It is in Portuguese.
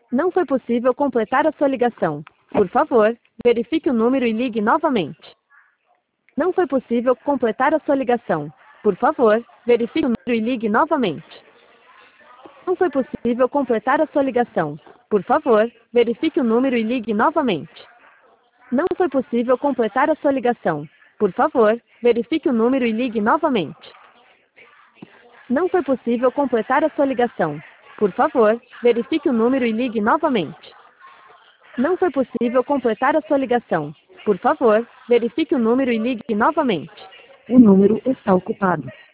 Não foi possível completar a sua ligação. Por favor, verifique o número e ligue novamente. Não foi possível completar a sua ligação. Por favor, verifique o número e ligue novamente. Não foi possível completar a sua ligação. Por favor, verifique o número e ligue novamente. Não foi possível completar a sua ligação. Por favor, verifique o número e ligue novamente. Não foi possível completar a sua ligação. Por favor, verifique o número e ligue novamente. Não foi possível completar a sua ligação. Por favor, verifique o número e ligue novamente. O número está ocupado.